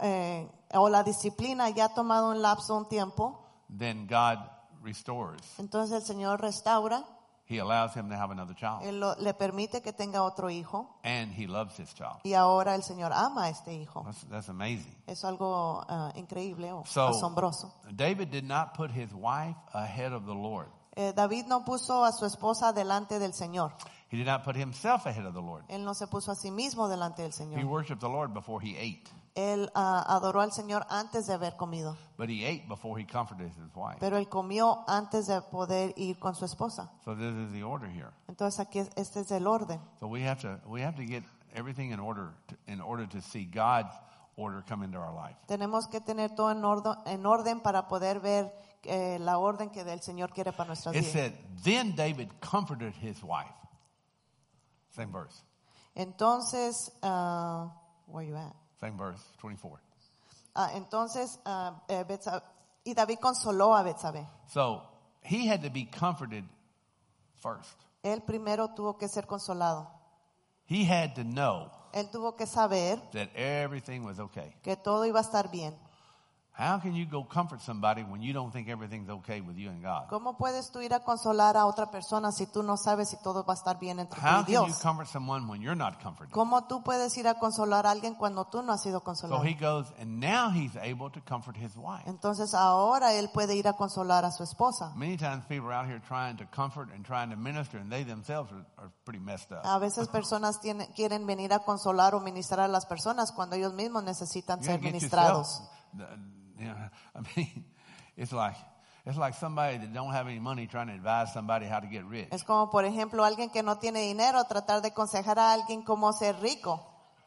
o la disciplina ya ha tomado un lapso, un tiempo, then God restores. entonces el Señor restaura. He allows him to have another child. Él le permite que tenga otro hijo. And he loves his child. Y ahora el Señor ama a este hijo. That's amazing. Es algo increíble o So, asombroso. David did not put his wife ahead of the Lord. David no puso a su esposa delante del Señor. He did not put himself ahead of the Lord. Él no se puso a sí mismo delante del He Señor. worshiped the Lord before he ate. Él adoró al Señor antes de haber comido. But he ate before he comforted his wife. Pero él comió antes de poder ir con su esposa. So this is the order here. Entonces aquí este es el orden. So we have to get everything in order to see God's order come into our life. Tenemos que tener todo en orden para poder ver la orden que el Señor quiere para nuestras It vidas. said, then David comforted his wife. Same verse. Entonces, where you at? Same verse, 24. Entonces, y David consoló a Betsabé. So he had to be comforted first. Él primero tuvo que ser consolado. He had to know Él tuvo que saber that everything was okay. que todo iba a estar bien. How can you go comfort somebody when you don't think everything's okay with you and God? ¿Cómo puedes tú ir a consolar a otra persona si tú no sabes si todo va a estar bien entre tú How y can you Dios? comfort someone when you're not comforted? ¿Cómo tú puedes ir a consolar a alguien cuando tú no has sido So consolado? he goes, and now he's able to comfort his wife. Entonces ahora él puede ir a consolar a su esposa. Many times people are out here trying to comfort and trying to minister, and they themselves are pretty messed up. A veces personas quieren venir a consolar o ministrar a las personas cuando ellos mismos necesitan You ser gotta get ministrados. I mean, it's like somebody that don't have any money trying to advise somebody how to get rich. Es como, por ejemplo, alguien que no tiene dinero tratar de aconsejar a alguien cómo ser rico.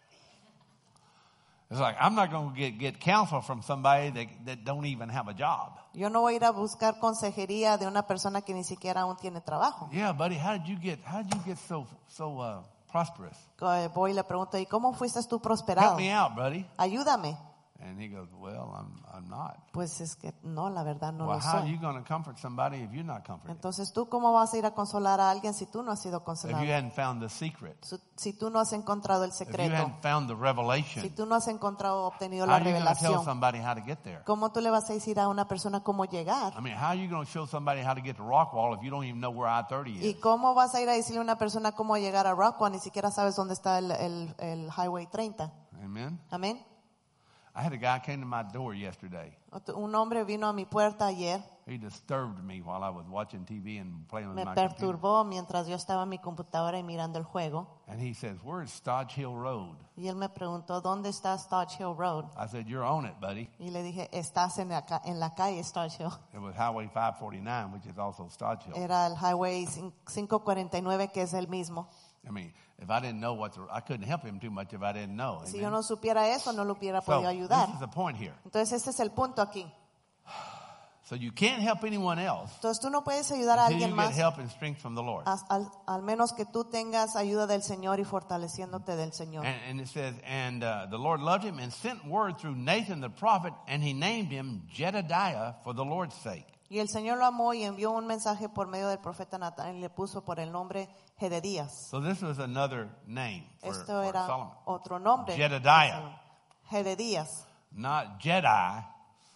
It's like, I'm not going to get counsel from somebody that don't even have a job. Yo no voy a ir a buscar consejería de una persona que ni siquiera aún tiene trabajo. Yeah, buddy, how did you get so prosperous? Voy y le pregunto, ¿y cómo fuiste tú Help prosperado? me out, buddy. Ayúdame. And he goes, well, I'm not. Pues es que no, la verdad no Well, lo how are you soy. going to comfort somebody if you're not comforted? Entonces, ¿tú cómo vas a ir a consolar a alguien si tú no has sido If consolado? you hadn't found the secret, Si tú no has encontrado el if you secreto, hadn't found the si revelation, tú no has obtenido how la are you going to tell revelación, somebody how to get there? ¿cómo tú le vas a decir a una persona cómo llegar? I mean, how are you going to show somebody how to get to Rockwall if you don't even know where I-30 ¿Y is? cómo vas a ir a decirle a una persona cómo llegar a Rockwell? Ni siquiera sabes dónde está el Highway 30. Amen. Amén. I had a guy came to my door yesterday. Un hombre vino a mi puerta ayer, He disturbed me while I was watching TV and playing with me my computer. perturbó mientras yo estaba en mi computadora y mirando el juego. And he says, "Where's Stodge Hill Road?" Y él me preguntó, ¿dónde está Stodge Hill Road? I said, "You're on it, buddy." Y le dije, estás en la calle Stodge Hill. It was Highway 549, which is also Stodge Hill. Era el Highway 549, que es el mismo. I mean, if I didn't know I couldn't help him too much if I didn't know. Si Amen? yo no supiera eso, no lo hubiera So, podido ayudar. this is the point here. Entonces ese es el punto aquí. So you can't help anyone else Entonces tú no puedes ayudar a until alguien you más get help and strength from the Lord. al menos que tú tengas ayuda del Señor y fortaleciéndote del Señor. And it says, and the Lord loved him and sent word through Nathan the prophet, and he named him Jedediah for the Lord's sake. Y el Señor lo amó y envió un mensaje por medio del profeta Natán y le puso por el nombre Jededías. So this was another name for Esto era Solomon. otro nombre. Jedediah. Jededías. Not Jedi,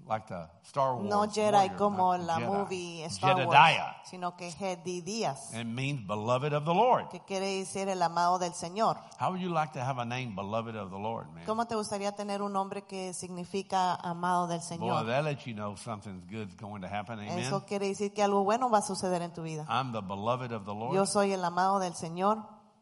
like the Star Wars. No Jedi warrior, como not la Jedi. movie Star Jedediah. Wars, sino que Jedidías, And it means beloved of the Lord. que quiere decir el amado del Señor. How would you like to have a name, beloved of the Lord, man? ¿Cómo te gustaría tener un nombre que significa amado del Boy, Señor? that lets you know something's good's going to happen. Amen. Eso quiere decir que algo bueno va a suceder en tu vida. I'm the beloved of the Lord. Yo soy el amado del Señor.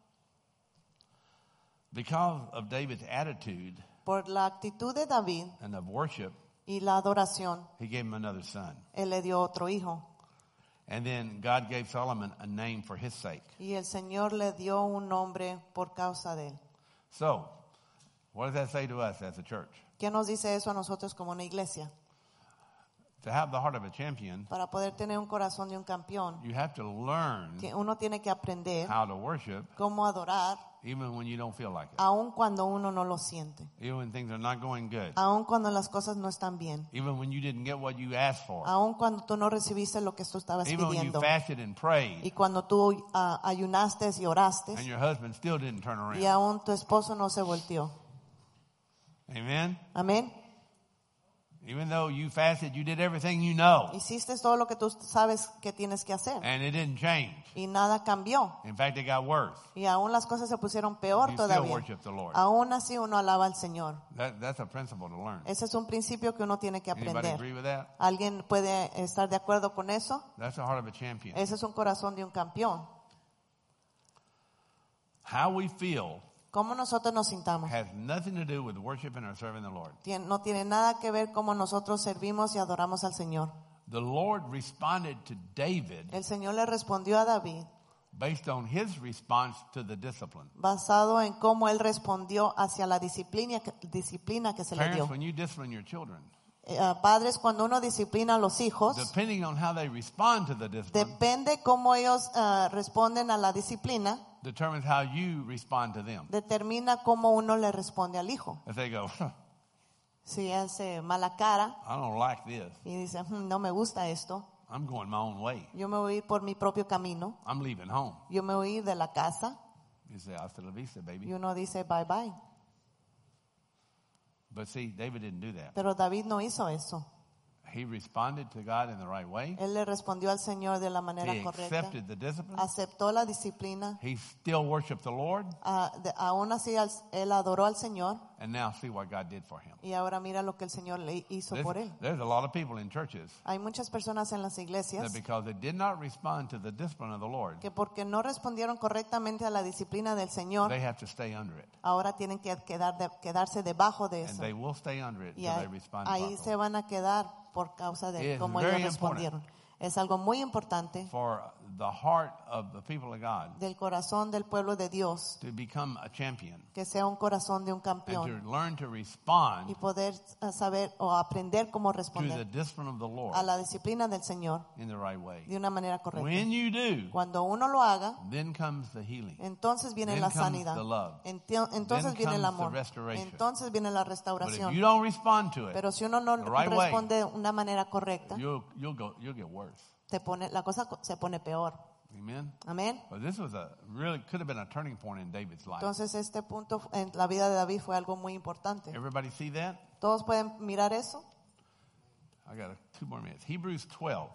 Because of David's attitude Por la actitud de David and of worship, y la adoración, he gave him another son. él le dio otro hijo. And then God gave Solomon a name for his sake. Y el Señor le dio un nombre por causa de él. So, what does that say to us as a church? ¿Qué nos dice eso a nosotros como una iglesia? To have the heart of a champion, Para poder tener un corazón de un campeón, you have to learn que uno tiene que aprender how to worship cómo adorar, even when you don't feel like it. aun cuando uno no lo siente, Even when things are not going good. aun cuando las cosas no están bien, Even when you didn't get what you asked for. aun cuando tú no recibiste lo que tú estabas Even when you pidiendo, fasted and prayed y cuando tú ayunaste y oraste, and your husband still didn't turn y around. aún tu esposo no se volteó. Amen? Amén. Even though you fasted, you did everything you know. Hiciste todo lo que tú sabes que tienes que hacer, And it didn't change. y nada cambió. In fact, it got worse. Y aún las cosas se pusieron peor You still todavía. worship the Lord. Aún así uno alaba al Señor. That's a principle to learn. Ese es un principio que uno tiene que Anybody aprender. agree with that? ¿Alguien puede estar de acuerdo con eso? That's the heart of a champion. Ese es un corazón de un campeón. How we feel Cómo nosotros nos sintamos has nothing to do with worshiping or serving the Lord. no tiene nada que ver cómo nosotros servimos y adoramos al Señor. The Lord responded to David El Señor le respondió a David based on his response to the discipline. basado en cómo él respondió hacia la disciplina que se le Parents, dio. when you discipline your children, Padres, cuando uno disciplina a los hijos, depending on how they respond to the discipline, depende cómo ellos responden a la disciplina, determines how you respond to them. determina cómo uno le responde al hijo. If they go, Si hace mala cara I don't like this, y dice, no me gusta esto, I'm going my own way. yo me voy a ir por mi propio camino, I'm leaving home. yo me voy a ir de la casa, You say, hasta la vista, baby. y uno dice bye bye. But see, David didn't do that. Pero David no hizo eso. He responded to God in the right way. Él le respondió al Señor de la manera He correcta, accepted the discipline. aceptó la disciplina, He still worshiped the Lord. aún así él adoró al Señor, And now see what God did for him. y ahora mira lo que el Señor le hizo por él. There's a lot of people in churches Hay muchas personas en las that iglesias because they did not respond to the discipline of the Lord, que porque no respondieron correctamente a la disciplina del Señor, they have to stay under it. ahora tienen que quedarse debajo de And eso. they will stay under it Y until they respond ahí properly. se van a quedar por causa It de is cómo very ellos respondieron. Es algo muy importante For the heart of the people of God del corazón del pueblo de Dios, to become a champion que sea un corazón de un and campeón to learn to respond y poder saber o aprender cómo to the responder discipline of the Lord a la disciplina del Señor in the right way. de una manera correcta. When you do, Cuando uno lo haga, then comes the healing. entonces viene Then la comes sanidad, the love. entonces Then viene el comes the amor, restoration. entonces viene la But if restauración. you don't respond to it, Pero si uno no the right way, responde de una manera correcta, you'll get worse. la cosa se pone peor. Amen. Amén. But this was could have been a turning point in David's life. Entonces este punto en la vida de David fue algo muy importante. Everybody see that? ¿Todos pueden mirar eso? I got 2 more minutes. Hebrews 12.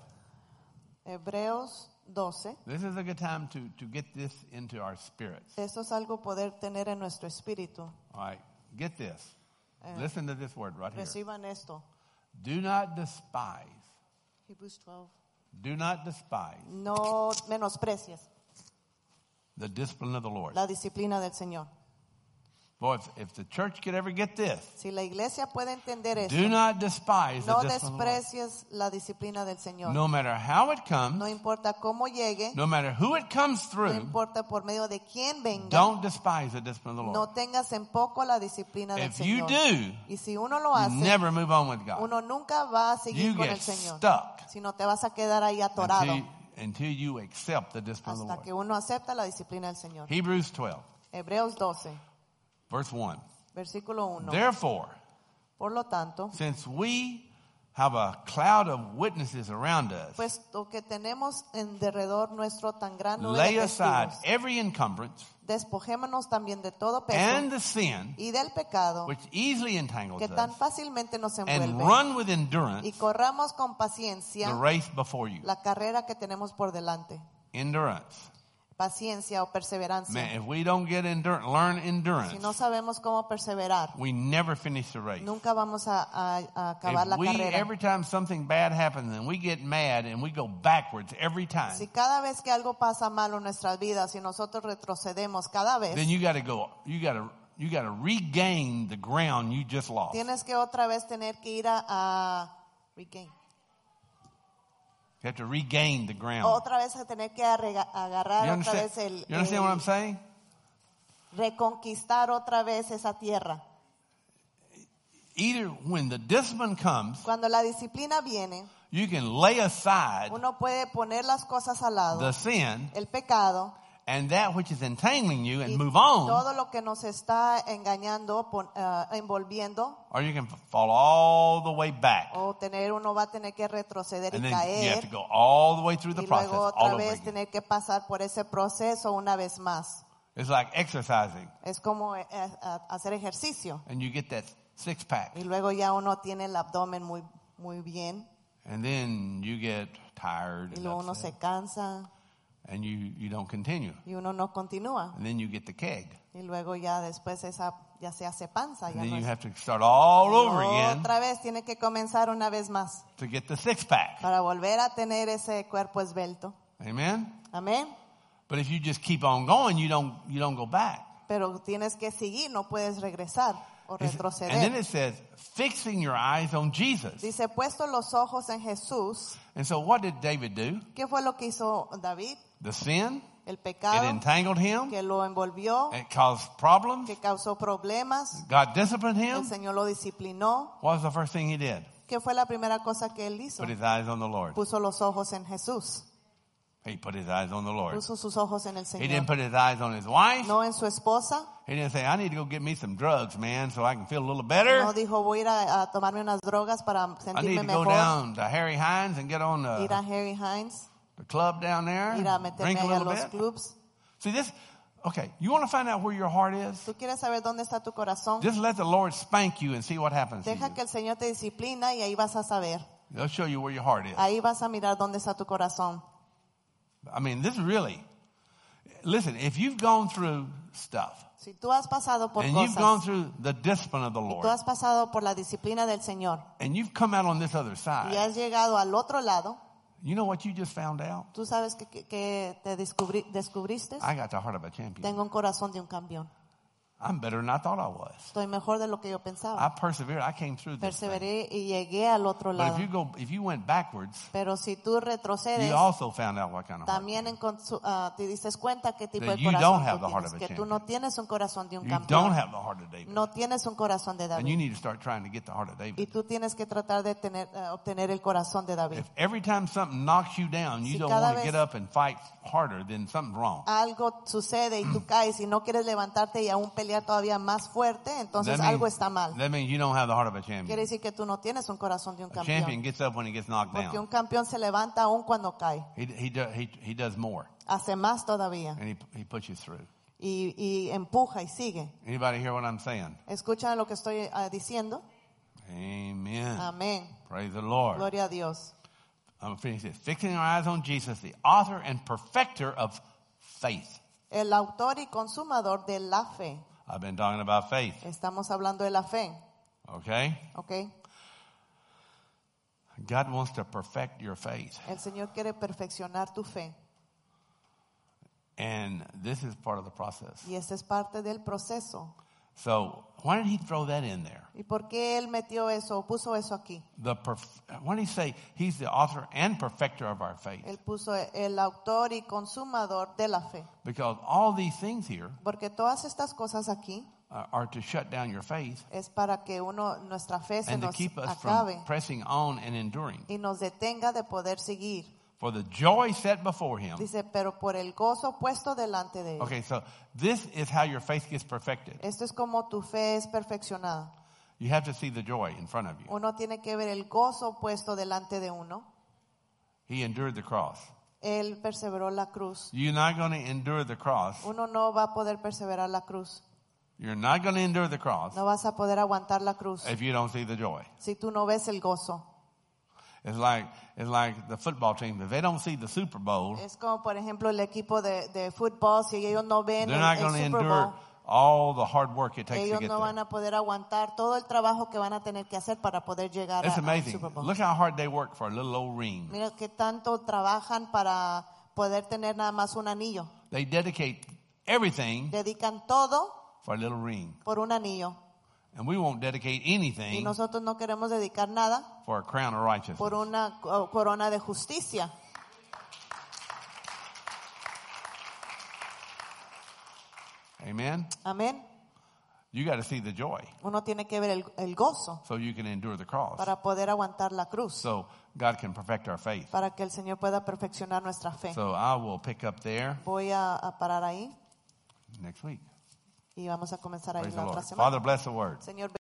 Hebreos 12. This is a good time to get this into our spirits. Esto es algo poder tener en nuestro espíritu. All right, get this. Listen to this word right here. Reciban esto. Do not despise. Hebrews 12. Do not despise No menosprecies the discipline of the Lord. la disciplina del Señor. Boy, if the church could ever get this, Si la iglesia puede entender eso, do not despise the no discipline of the Lord. desprecies la disciplina del Señor. No matter how it No comes, importa cómo llegue, no matter who it comes no through, importa por medio de quién venga, don't despise the discipline of the no Lord. tengas en poco la disciplina del If you Señor. do, Y si uno lo you hace, never move on with God uno nunca va a seguir You con get el Señor, stuck sino te vas a quedar ahí atorado until you accept the discipline of the hasta Lord. que uno acepta la disciplina del Señor. Hebrews 12, Hebreos 12, verse 1. versículo 1. Therefore, Por lo tanto, since we have a cloud of witnesses around us, puesto que tenemos en derredor nuestro tan gran nube lay de aside testigos, every encumbrance despojémonos también de todo peso and the sin y del pecado which easily entangles que tan us, fácilmente nos and envuelve, run with y endurance corramos con the paciencia race before you. la carrera que tenemos por delante. Endurance. Paciencia o perseverancia. Man, if we don't get learn Si endurance, no sabemos cómo perseverar, we never finish the race. nunca vamos a acabar la If we, carrera. every time something bad happens and we get mad and we go backwards every time, Si cada vez que algo pasa malo en nuestras vidas y nosotros retrocedemos cada vez, then you got to regain the ground you just lost. tienes que otra vez tener que ir a regain. You have to regain the ground. Otra vez a tener que agarrar You otra understand, vez you understand what I'm saying? reconquistar otra vez esa tierra. Either when the discipline comes, Cuando la disciplina viene, you can lay aside uno puede poner las cosas al lado, the sin el pecado and that which is entangling you and y move on, todo lo que nos está engañando, envolviendo, or you can fall all the way back. o uno va a tener que retroceder And y then you have to caer, go all the way through the y process luego all otra over vez again. tener que pasar por ese proceso una vez más. It's like exercising Es como hacer ejercicio, and you get that six pack y luego ya uno tiene el abdomen muy bien, and then you get tired y and, luego uno upset, se cansa and you don't continue. y uno no continúa, And then you get the keg. y luego ya después ya se hace panza, And ya then no you es- have to start all over y again otra vez tiene que comenzar una vez más to get the six pack. para volver a tener ese cuerpo esbelto. Amen? Amén. But if you just keep on going, you don't go back. Pero tienes que seguir, no puedes regresar o And then retroceder. it says, fixing your eyes on Jesus. Dice, puesto los ojos en Jesús. And so what did David do? ¿Qué fue lo que hizo David? The sin, El it pecado entangled him, que lo envolvió, it caused problems, que causó problemas. God disciplined El him. Señor lo disciplinó. What was the first thing he did? ¿Qué fue la primera cosa que él hizo? Put his eyes on the Lord. Puso los ojos en Jesús. He put his eyes on the Lord. Puso sus ojos en el He didn't Señor. put his eyes on his wife. No en su esposa. He didn't say, I need to go get me some drugs, man, so I can feel a little better. No dijo, voy a ir a tomarme unas drogas para I need sentirme to go mejor. down to Harry Hines and get on Ir a Harry Hines. the club down there, Ir a meterme drink a ahí a little los bit. clubs. See this? Okay, you want to find out where your heart is? ¿Tú quieres saber dónde está tu corazón? Just let the Lord spank you and see what happens to Deja you. que el Señor te disciplina y ahí vas a saber. They'll show you where your heart is. Ahí vas a mirar dónde está tu corazón. I mean, this really, listen, if you've gone through stuff Si tú has pasado por and you've gone cosas, through the discipline of the y tú Lord has pasado por la disciplina del Señor and you've come out on this other y side, has llegado al otro lado, you know what you just found out? tú sabes que te descubriste. I got the heart of a champion. Tengo un corazón de un campeón. I'm better than I thought I was. Estoy mejor de lo que yo pensaba. I persevered. I came through this thing. Perseveré y llegué al otro But lado. if you went backwards, Pero si tú retrocedes, you also found out what kind of heart. también te dices cuenta qué tipo That de you don't corazón have tú the heart tienes, of a que tú no champion. tienes un corazón de un You don't campeón, have the heart of David. no tienes un corazón de And you David, need to start trying to get the heart of y David. tú tienes que tratar de obtener el corazón de David. If every time something knocks you down, you Si don't cada want to vez- get up and fight harder, then something's wrong. Algo sucede y tú caes y no quieres levantarte y aún pelear todavía más fuerte, entonces algo está mal. that means you don't have the heart of a Quiere champion. decir que tú no tienes un corazón de un A champion campeón, gets up when he gets knocked porque un down. campeón se levanta aún cuando cae, He does more, hace más todavía and he pushes through. y empuja y sigue. Anybody hear what I'm saying? ¿Escuchan lo que estoy diciendo? Amen. Amén. Praise the Lord. Gloria a Dios. I'm finishing this. Fixing our eyes on Jesus, the author and perfecter of faith. El autor y consumador de la fe. I've been talking about faith. Estamos hablando de la fe, Okay? ¿ok? God wants to perfect your faith. El Señor quiere perfeccionar tu fe And this is part of the process. y esta es parte del proceso. So why did he throw that in there? ¿Y por qué Él metió eso, puso eso aquí? Why did he say he's the author and perfecter of our faith? Él puso el autor y consumador de la fe. Because all these things here Porque todas estas cosas aquí are to shut down your faith es para que nuestra fe se and to nos keep us acabe from pressing on and enduring. y nos detenga de poder seguir. For the joy set before him. Dice, pero por el gozo puesto delante de Él. Okay, so this is how your faith gets perfected. Esto es como tu fe es perfeccionada. You have to see the joy in front of you. Uno tiene que ver el gozo puesto delante de uno. He endured the cross. Él perseveró la cruz. You're not going to endure the cross. Uno no va a poder perseverar la cruz. You're not going to endure the cross No vas a poder aguantar la cruz if you don't see the joy. si tú no ves el gozo. It's like the football team. If they don't see the Super Bowl, Es como, por ejemplo, el equipo de fútbol. Si ellos no ven they're not el going to Super endure Bowl, all the hard work it takes to ellos get no van there. a poder aguantar todo el trabajo que van a tener que hacer para poder llegar It's al amazing. Super Bowl. Look how hard they work for a little old ring. Mira qué tanto trabajan para poder tener nada más un anillo. They dedicate everything Dedican todo for a little ring. por un anillo. And we won't dedicate Y anything nosotros no queremos dedicar nada for a crown of righteousness. por una corona de justicia. Amen? Amén. You got to see the joy Uno tiene que ver el gozo so you can endure the cross. para poder aguantar la cruz, So God can perfect our faith. para que el Señor pueda perfeccionar nuestra fe. So I will pick up there Voy a parar ahí next week. y vamos a comenzar ahí Praise the la otra Lord. semana. Father, bless the word. Señor,